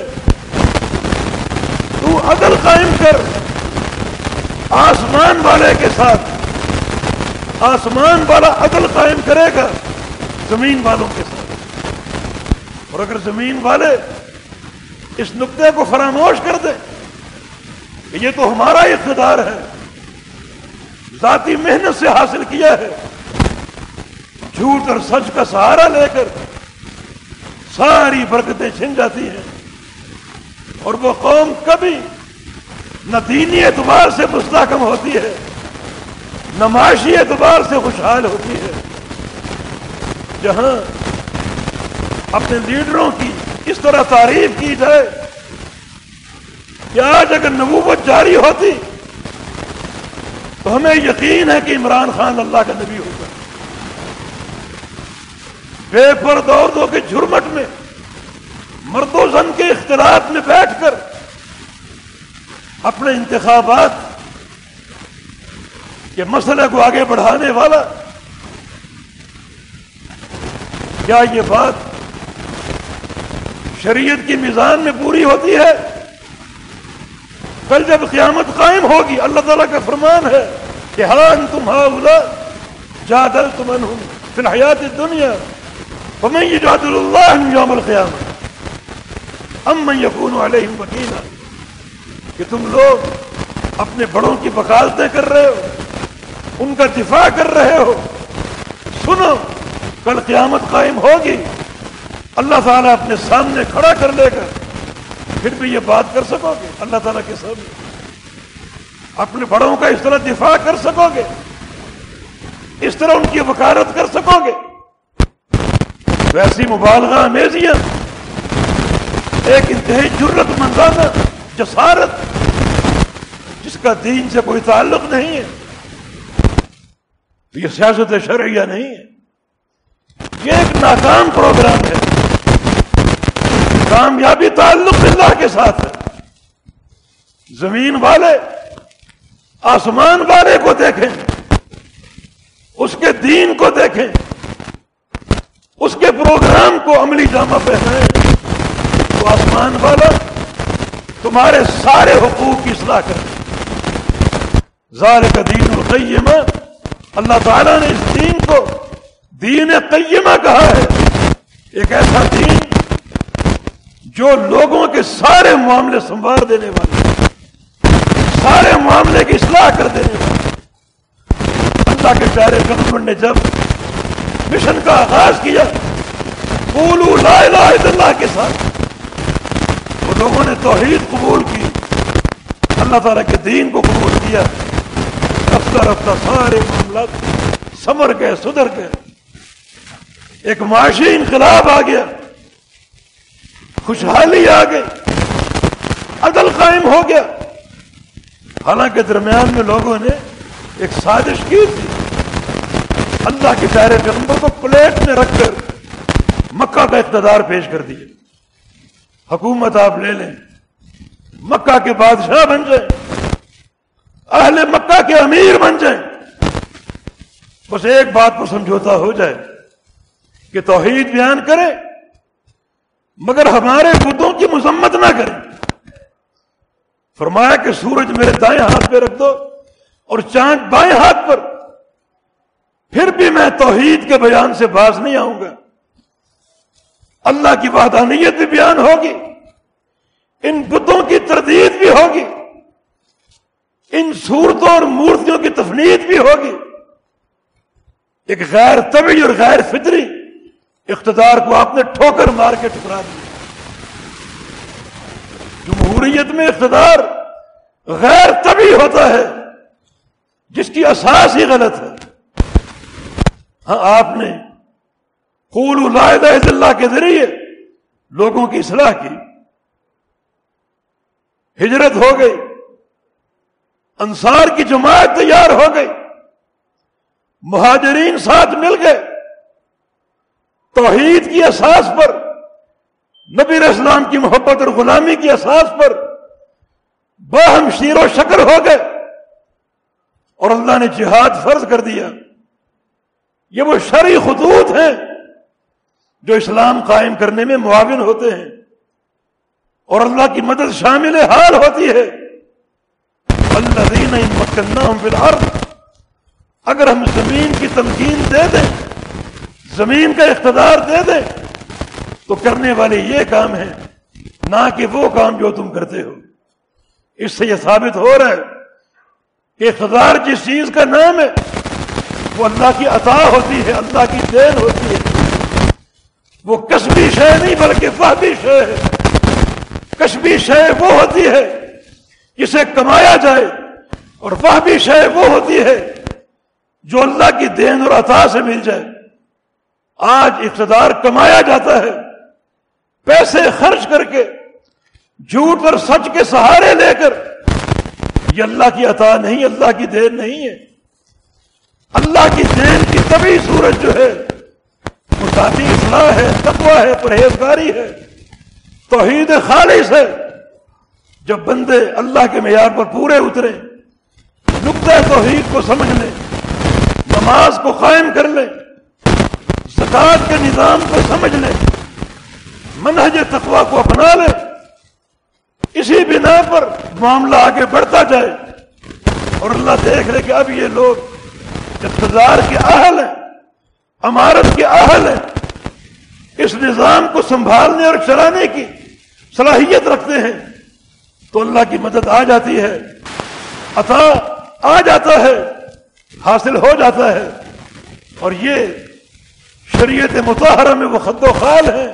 A: تو عدل قائم کر آسمان والے کے ساتھ. آسمان والا عدل قائم کرے گا زمین والوں کے ساتھ. اور اگر زمین والے اس نقطے کو فراموش کر دیں کہ یہ تو ہمارا اقتدار ہے, ذاتی محنت سے حاصل کیا ہے, جھوٹ اور سچ کا سہارا لے کر ساری برکتیں چھن جاتی ہیں. اور وہ قوم کبھی نہ دینی اعتبار سے مستحکم ہوتی ہے, نہ معاشی اعتبار سے خوشحال ہوتی ہے. جہاں اپنے لیڈروں کی اس طرح تعریف کی جائے کہ آج اگر نبوت جاری ہوتی تو ہمیں یقین ہے کہ عمران خان اللہ کا نبی ہوگا. بے پردہ عورتوں کے جھرمٹ میں, مرد و زن کے اختلاط میں بیٹھ کر اپنے انتخابات کے مسئلے کو آگے بڑھانے والا. کیا یہ بات شریعت کی میزان میں پوری ہوتی ہے؟ کل جب قیامت قائم ہوگی اللہ تعالیٰ کا فرمان ہے کہ ہاں انتم ہؤلاء جادلتم عنہم فی الحیات الدنیا فمن یجادل اللہ یوم القیامہ ام من یکون علیہم وکیلا. کہ تم لوگ اپنے بڑوں کی وکالتیں کر رہے ہو, ان کا دفاع کر رہے ہو. سنو, کل قیامت قائم ہوگی, اللہ تعالیٰ اپنے سامنے کھڑا کر لے گا, پھر بھی یہ بات کر سکو گے اللہ تعالیٰ کے سامنے؟ اپنے بڑوں کا اس طرح دفاع کر سکو گے؟ اس طرح ان کی وکالت کر سکو گے؟ ویسی مبالغہ امیزیاں, ایک انتہائی جرأت مندانہ جسارت جس کا دین سے کوئی تعلق نہیں ہے. یہ سیاست شرعیہ نہیں ہے, یہ ایک ناکام پروگرام ہے. کامیابی تعلق اللہ کے ساتھ ہے. زمین والے آسمان والے کو دیکھیں, اس کے دین کو دیکھیں, اس کے پروگرام کو عملی جامہ پہنائیں, تو آسمان والا تمہارے سارے حقوق کی اصلاح کرے. ذالک دین القیمہ, اللہ تعالیٰ نے اس دین کو دین قیمہ کہا ہے. ایک ایسا دین جو لوگوں کے سارے معاملے سنوار دینے والے, سارے معاملے کی اصلاح کر دینے والے. اللہ کے پیارے پیغمبر نے جب مشن کا آغاز کیا قولوا لا الہ الا اللہ کے ساتھ, وہ لوگوں نے توحید قبول کی، اللہ تعالیٰ کے دین کو قبول کیا، رفتہ رفتہ سارے معاملات سمر گئے، سدھر گئے، ایک معاشی انقلاب آ گیا، خوشحالی آ گئی، عدل قائم ہو گیا۔ حالانکہ درمیان میں لوگوں نے ایک سازش کی تھی، اللہ کے پیارے پیغمبر کو پلیٹ میں رکھ کر مکہ کا اقتدار پیش کر دیا، حکومت آپ لے لیں، مکہ کے بادشاہ بن جائیں، اہل مکہ کے امیر بن جائیں، بس ایک بات پر سمجھوتا ہو جائے کہ توحید بیان کریں مگر ہمارے بتوں کی مذمت نہ کریں۔ فرمایا کہ سورج میرے دائیں ہاتھ پہ رکھ دو اور چاند بائیں ہاتھ پر، پھر بھی میں توحید کے بیان سے باز نہیں آؤں گا، اللہ کی وحدانیت بھی بیان ہوگی، ان بتوں کی تردید بھی ہوگی، ان صورتوں اور مورتیوں کی تفنید بھی ہوگی۔ ایک غیر طبعی اور غیر فطری اقتدار کو آپ نے ٹھوکر مار کے ٹکرا دیا۔ جمہوریت میں اقتدار غیر طبعی ہوتا ہے جس کی اساس ہی غلط ہے۔ ہاں آپ نے قولوا لا الہ الا اللہ کے ذریعے لوگوں کی اصلاح کی، ہجرت ہو گئی، انصار کی جماعت تیار ہو گئی، مہاجرین ساتھ مل گئے، توحید کی اساس پر، نبی علیہ السلام کی محبت اور غلامی کی اساس پر باہم شیر و شکر ہو گئے، اور اللہ نے جہاد فرض کر دیا۔ یہ وہ شرعی خطوط ہیں جو اسلام قائم کرنے میں معاون ہوتے ہیں، اور اللہ کی مدد شامل حال ہوتی ہے۔ الذین ان مکناہم فی الارض، اگر ہم زمین کی تمکین دے دیں، زمین کا اقتدار دے دیں، تو کرنے والے یہ کام ہیں، نہ کہ وہ کام جو تم کرتے ہو۔ اس سے یہ ثابت ہو رہا ہے کہ اقتدار جس چیز کا نام ہے وہ اللہ کی عطا ہوتی ہے، اللہ کی دین ہوتی ہے، وہ کسبی شے نہیں بلکہ فہمی شے ہے۔ کسبی شے وہ ہوتی ہے جسے کمایا جائے، اور فہمی شے وہ ہوتی ہے جو اللہ کی دین اور عطا سے مل جائے۔ آج اقتدار کمایا جاتا ہے پیسے خرچ کر کے، جھوٹ اور سچ کے سہارے لے کر۔ یہ اللہ کی عطا نہیں، اللہ کی دین نہیں ہے۔ اللہ کی دین کی طبعی صورت جو ہے وہ ذاتی اصلاح ہے، تقویٰ ہے، پرہیزگاری ہے، توحید خالص ہے۔ جب بندے اللہ کے معیار پر پورے اترے، نقطہ توحید کو سمجھ لیں، نماز کو قائم کر لیں، زکوٰۃ کے نظام کو سمجھ لیں، منہج تقویٰ کو اپنا لیں، اسی بنا پر معاملہ آگے بڑھتا جائے، اور اللہ دیکھ لے کہ اب یہ لوگ اقتدار کے اہل ہیں، امارت کے اہل ہیں، اس نظام کو سنبھالنے اور چلانے کی صلاحیت رکھتے ہیں، تو اللہ کی مدد آ جاتی ہے، عطا آ جاتا ہے، حاصل ہو جاتا ہے۔ اور یہ شریعت مطہرہ میں وہ خد و خال ہے،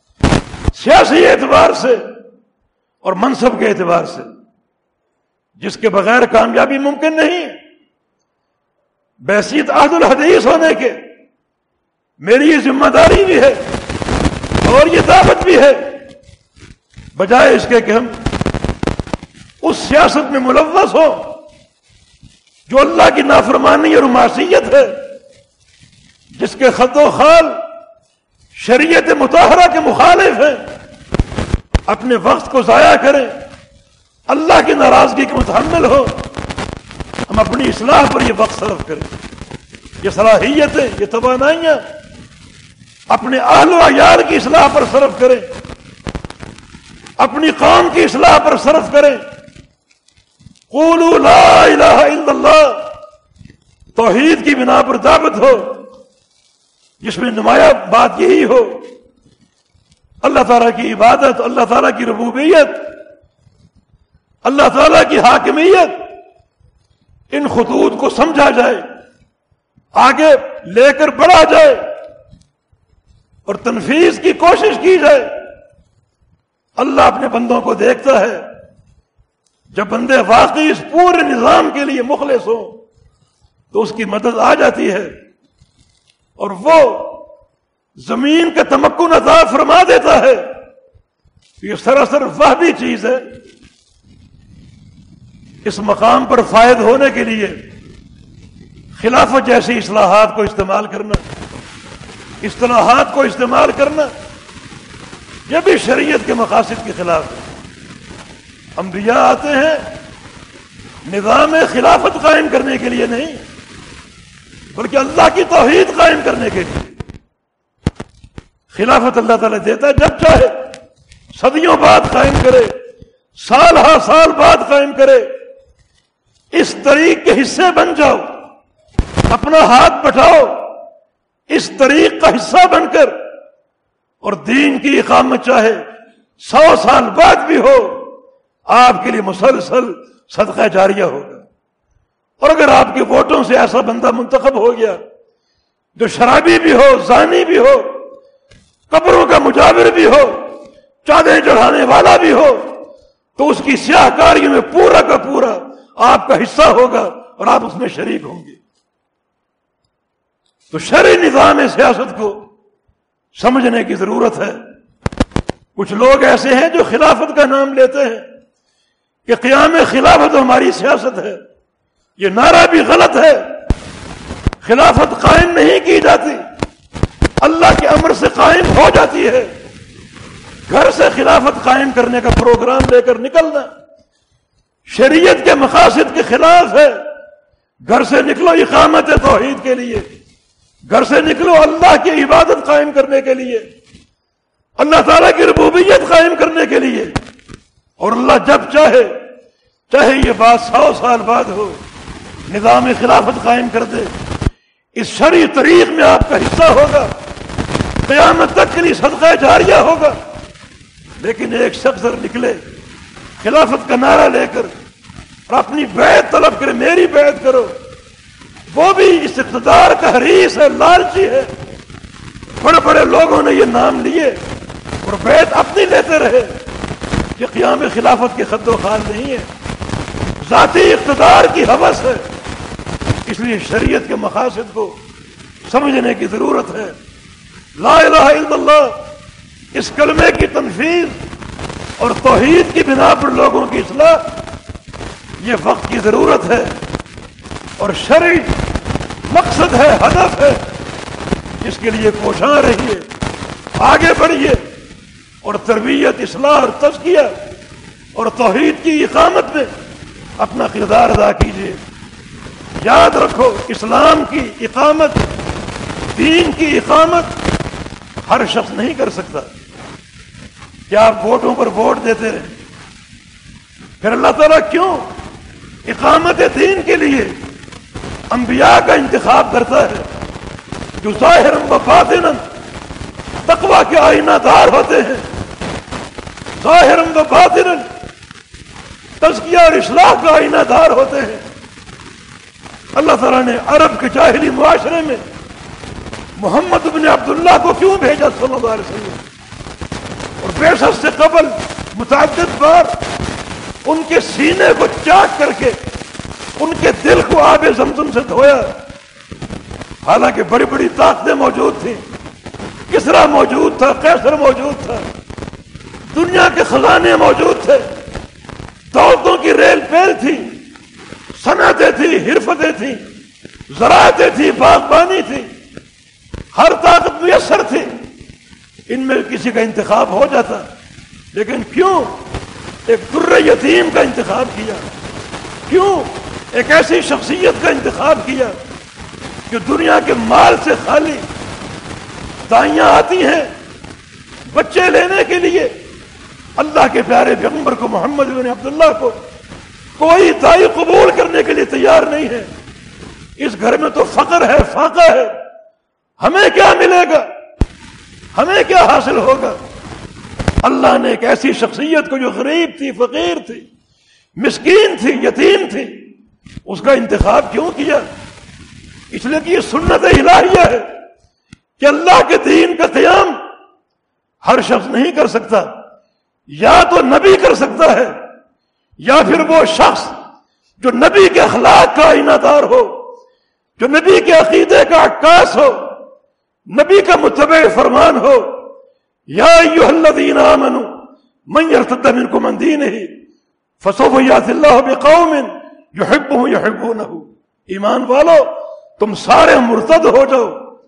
A: سیاسی اعتبار سے اور منصب کے اعتبار سے، جس کے بغیر کامیابی ممکن نہیں ہے۔ بحیثیت عہد الحدیث ہونے کے میری یہ ذمہ داری بھی ہے اور یہ دعوت بھی ہے، بجائے اس کے کہ ہم اس سیاست میں ملوث ہو جو اللہ کی نافرمانی اور معصیت ہے، جس کے خط و خال شریعت مطہرہ کے مخالف ہیں۔ اپنے وقت کو ضائع کریں، اللہ کی ناراضگی کے متحمل ہو، ہم اپنی اصلاح پر یہ وقت صرف کریں، یہ صلاحیتیں، یہ توانائیاں اپنے اہل و عیال کی اصلاح پر صرف کریں، اپنی قوم کی اصلاح پر صرف کریں۔ قولوا لا الہ الا اللہ، توحید کی بنا پر دعوت ہو، جس میں نمایاں بات یہی ہو، اللہ تعالیٰ کی عبادت، اللہ تعالیٰ کی ربوبیت، اللہ تعالیٰ کی حاکمیت، ان خطوط کو سمجھا جائے، آگے لے کر بڑھا جائے اور تنفیذ کی کوشش کی جائے۔ اللہ اپنے بندوں کو دیکھتا ہے، جب بندے واقعی اس پورے نظام کے لیے مخلص ہوں تو اس کی مدد آ جاتی ہے، اور وہ زمین کا تمکن عطا فرما دیتا ہے۔ یہ سراسر وہمی چیز ہے۔ اس مقام پر فائد ہونے کے لیے خلافت جیسی اصلاحات کو استعمال کرنا، اصطلاحات کو استعمال کرنا، یہ بھی شریعت کے مقاصد کے خلاف ہے۔ انبیاء آتے ہیں نظام خلافت قائم کرنے کے لیے نہیں، بلکہ اللہ کی توحید قائم کرنے کے لیے۔ خلافت اللہ تعالیٰ دیتا ہے جب چاہے، صدیوں بعد قائم کرے، سال ہا سال بعد قائم کرے۔ اس طریق کے حصے بن جاؤ، اپنا ہاتھ بٹھاؤ اس طریق کا حصہ بن کر، اور دین کی اقامت چاہے 100 سال بعد بھی ہو، آپ کے لیے مسلسل صدقہ جاریہ ہوگا۔ اور اگر آپ کے ووٹوں سے ایسا بندہ منتخب ہو گیا جو شرابی بھی ہو، زانی بھی ہو، قبروں کا مجاور بھی ہو، چادریں چڑھانے والا بھی ہو، تو اس کی سیاہ کاریوں میں پورا کا پورا آپ کا حصہ ہوگا اور آپ اس میں شریک ہوں گے۔ تو شرعی نظام سیاست کو سمجھنے کی ضرورت ہے۔ کچھ لوگ ایسے ہیں جو خلافت کا نام لیتے ہیں کہ قیام خلافت ہماری سیاست ہے۔ یہ نعرہ بھی غلط ہے۔ خلافت قائم نہیں کی جاتی، اللہ کے امر سے قائم ہو جاتی ہے۔ گھر سے خلافت قائم کرنے کا پروگرام لے کر نکلنا شریعت کے مقاصد کے خلاف ہے۔ گھر سے نکلو اقامت توحید کے لیے، گھر سے نکلو اللہ کی عبادت قائم کرنے کے لیے، اللہ تعالیٰ کی ربوبیت قائم کرنے کے لیے، اور اللہ جب چاہے، چاہے یہ بات 100 سال بعد ہو، نظام خلافت قائم کر دے۔ اس شرعی طریق میں آپ کا حصہ ہوگا، قیامت تک کے لیے صدقہ جاریہ ہوگا۔ لیکن ایک شخص نکلے خلافت کا نعرہ لے کر اور اپنی بیعت طلب کرے، میری بیعت کرو، وہ بھی اس اقتدار کا حریص ہے، لالچی ہے۔ بڑے بڑے لوگوں نے یہ نام لیے اور بیعت اپنی لیتے رہے۔ یہ قیام خلافت کے خد و خال نہیں ہے، ذاتی اقتدار کی ہوس ہے۔ اس لیے شریعت کے مقاصد کو سمجھنے کی ضرورت ہے۔ لا الہ الا اللہ، اس کلمے کی تنفیذ اور توحید کی بنا پر لوگوں کی اصلاح، یہ وقت کی ضرورت ہے، اور شرعی مقصد ہے، ہدف ہے۔ اس کے لیے کوشاں رہیے، آگے بڑھیے، اور تربیت، اصلاح اور تزکیہ اور توحید کی اقامت میں اپنا کردار ادا کیجیے۔ یاد رکھو، اسلام کی اقامت، دین کی اقامت ہر شخص نہیں کر سکتا۔ کیا آپ ووٹوں پر ووٹ دیتے رہیں؟ پھر اللہ تعالیٰ کیوں اقامت دین کے لیے انبیاء کا انتخاب کرتا ہے جو ظاہراً و باطناً تقویٰ کے آئینہ دار ہوتے ہیں، ظاہراً و باطناً تزکیہ اور اصلاح کا آئینہ دار ہوتے ہیں۔ اللہ تعالیٰ نے عرب کے جاہلی معاشرے میں محمد بن عبداللہ کو کیوں بھیجا صلی اللہ علیہ وسلم، اور بعثت سے قبل متعدد بار ان کے سینے کو چاک کر کے ان کے دل کو آب زمزم سے دھویا۔ حالانکہ بڑی بڑی طاقتیں موجود تھیں، کسرا موجود تھا، قیصر موجود تھا، دنیا کے خزانے موجود تھے، دولتوں کی ریل پیل تھی، صنعتیں تھی، حرفتیں تھیں، زراعتیں تھی، باغبانی تھی، ہر طاقت میسر تھی۔ ان میں کسی کا انتخاب ہو جاتا، لیکن کیوں ایک در یتیم کا انتخاب کیا؟ کیوں ایک ایسی شخصیت کا انتخاب کیا جو دنیا کے مال سے خالی؟ دائیاں آتی ہیں بچے لینے کے لیے، اللہ کے پیارے پیغمبر کو، محمد بن عبداللہ کو کوئی دائی قبول کرنے کے لیے تیار نہیں ہے۔ اس گھر میں تو فقر ہے، فاقہ ہے، ہمیں کیا ملے گا، ہمیں کیا حاصل ہوگا؟ اللہ نے ایک ایسی شخصیت کو جو غریب تھی، فقیر تھی، مسکین تھی، یتیم تھی، اس کا انتخاب کیوں کیا؟ اس لیے کہ یہ سنت الہیہ ہے کہ اللہ کے دین کا قیام ہر شخص نہیں کر سکتا، یا تو نبی کر سکتا ہے، یا پھر وہ شخص جو نبی کے اخلاق کا آئینہ دار ہو، جو نبی کے عقیدے کا عکاس ہو، نبی کا متبع فرمان ہو. یا ایھا الذین آمنوا من یرتد منکم عن دینہ فسوف یأتی اللہ بقوم یحبهم یحبونہ. ایمان والو، تم سارے مرتد ہو جاؤ،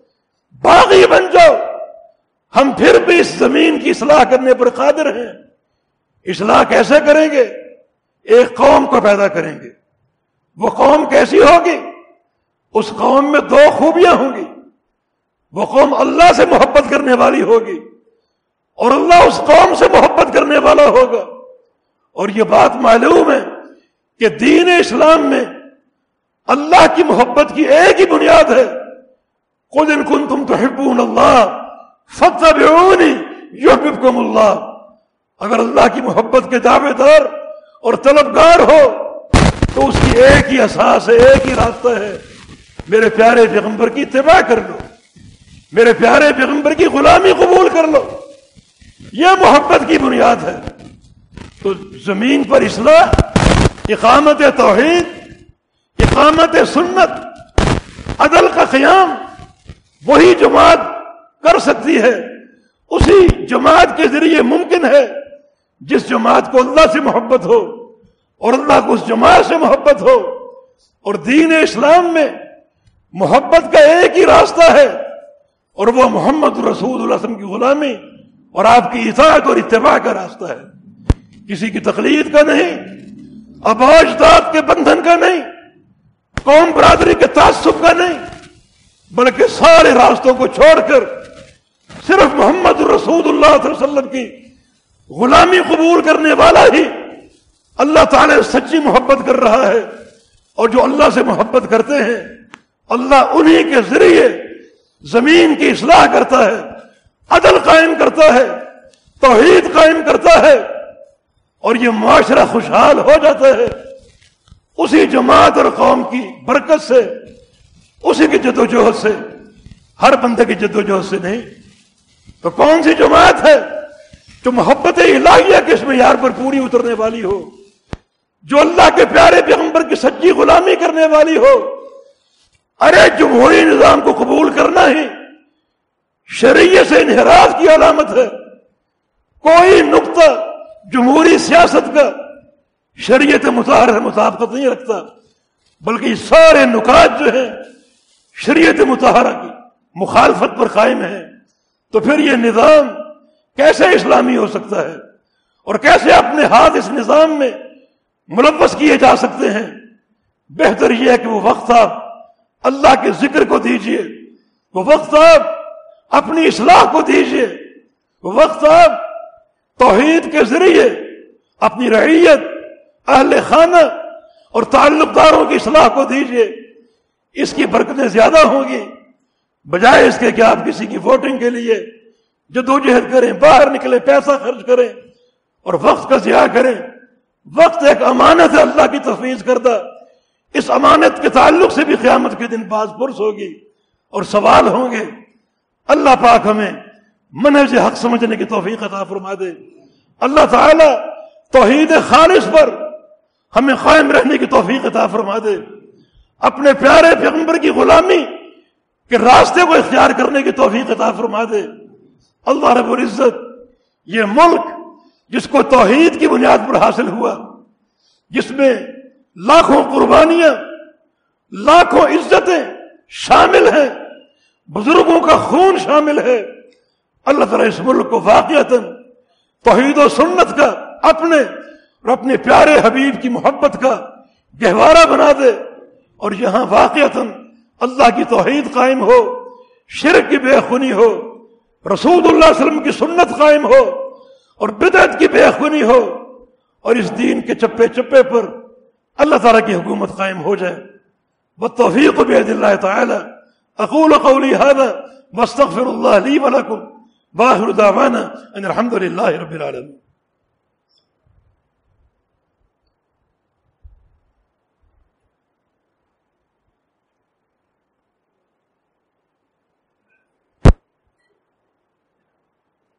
A: باغی بن جاؤ، ہم پھر بھی اس زمین کی اصلاح کرنے پر قادر ہیں. اصلاح کیسے کریں گے؟ ایک قوم کو پیدا کریں گے. وہ قوم کیسی ہوگی؟ اس قوم میں دو خوبیاں ہوں گی. وہ قوم اللہ سے محبت کرنے والی ہوگی اور اللہ اس قوم سے محبت کرنے والا ہوگا. اور یہ بات معلوم ہے کہ دین اسلام میں اللہ کی محبت کی ایک ہی بنیاد ہے. قل ان کنتم تحبون اللہ فاتبعونی یحببکم اللہ. اگر اللہ کی محبت کے دعوے دار اور طلبگار ہو تو اس کی ایک ہی اساس ہے، ایک ہی راستہ ہے، میرے پیارے پیغمبر کی اتباع کر لو، میرے پیارے پیغمبر کی غلامی قبول کر لو. یہ محبت کی بنیاد ہے. تو زمین پر اصلاح، اقامت توحید، اقامت سنت، عدل کا قیام وہی جماعت کر سکتی ہے. اسی جماعت کے ذریعے ممکن ہے جس جماعت کو اللہ سے محبت ہو اور اللہ کو اس جماعت سے محبت ہو. اور دین اسلام میں محبت کا ایک ہی راستہ ہے اور وہ محمد رسول اللہ صلی اللہ علیہ وسلم کی غلامی اور آپ کی اطاعت اور اتباع کا راستہ ہے. کسی کی تقلید کا نہیں، آباء و اجداد کے بندھن کا نہیں، قوم برادری کے تعصب کا نہیں، بلکہ سارے راستوں کو چھوڑ کر صرف محمد رسول اللہ صلی اللہ علیہ وسلم کی غلامی قبول کرنے والا ہی اللہ تعالی سچی محبت کر رہا ہے. اور جو اللہ سے محبت کرتے ہیں اللہ انہی کے ذریعے زمین کی اصلاح کرتا ہے، عدل قائم کرتا ہے، توحید قائم کرتا ہے اور یہ معاشرہ خوشحال ہو جاتا ہے. اسی جماعت اور قوم کی برکت سے، اسی کی جدوجہد سے، ہر بندے کی جدوجہد سے نہیں. تو کون سی جماعت ہے جو محبت الہیہ کے اس معیار پر پوری اترنے والی ہو، جو اللہ کے پیارے پیغمبر کی سچی غلامی کرنے والی ہو؟ ارے جمہوری نظام کو قبول کرنا ہی شریعت سے انحراف کی علامت ہے. کوئی نقطہ جمہوری سیاست کا شریعت مطہرہ مطابقت نہیں رکھتا، بلکہ یہ سارے نکات جو ہیں شریعت مطہرہ کی مخالفت پر قائم ہیں. تو پھر یہ نظام کیسے اسلامی ہو سکتا ہے اور کیسے اپنے ہاتھ اس نظام میں ملوث کیے جا سکتے ہیں؟ بہتر یہ ہے کہ وہ وقت آپ اللہ کے ذکر کو دیجئے، وہ وقت آپ اپنی اصلاح کو دیجئے، وہ وقت آپ توحید کے ذریعے اپنی رعیت، اہل خانہ اور تعلق داروں کی اصلاح کو دیجئے. اس کی برکتیں زیادہ ہوں گی بجائے اس کے کہ آپ کسی کی ووٹنگ کے لیے جدوجہد کریں، باہر نکلیں، پیسہ خرچ کریں اور وقت کا ضیاع کریں. وقت ایک امانت ہے اللہ کی تفویض کردہ. اس امانت کے تعلق سے بھی قیامت کے دن باز پرس ہوگی اور سوال ہوں گے. اللہ پاک ہمیں منہج حق سمجھنے کی توفیق عطا فرما دے. اللہ تعالی توحید خالص پر ہمیں قائم رہنے کی توفیق عطا فرما دے. اپنے پیارے پیغمبر کی غلامی کے راستے کو اختیار کرنے کی توفیق عطا فرما دے. اللہ رب العزت یہ ملک جس کو توحید کی بنیاد پر حاصل ہوا، جس میں لاکھوں قربانیاں، لاکھوں عزتیں شامل ہیں، بزرگوں کا خون شامل ہے، اللہ تعالیٰ اس ملک کو واقعتاً توحید و سنت کا اپنے اور اپنے پیارے حبیب کی محبت کا گہوارہ بنا دے اور یہاں واقعتاً اللہ کی توحید قائم ہو، شرک کی بے خونی ہو، رسول اللہ صلی اللہ علیہ وسلم کی سنت قائم ہو اور بدعت کی بے خونی ہو، اور اس دین کے چپے چپے پر اللہ تعالیٰ کی حکومت قائم ہو جائے. والتوفیق بید اللہ تعالی. اقول قولی هذا واستغفر اللہ لی ولکم، وآخر دعوانا ان الحمد للہ رب العالمین.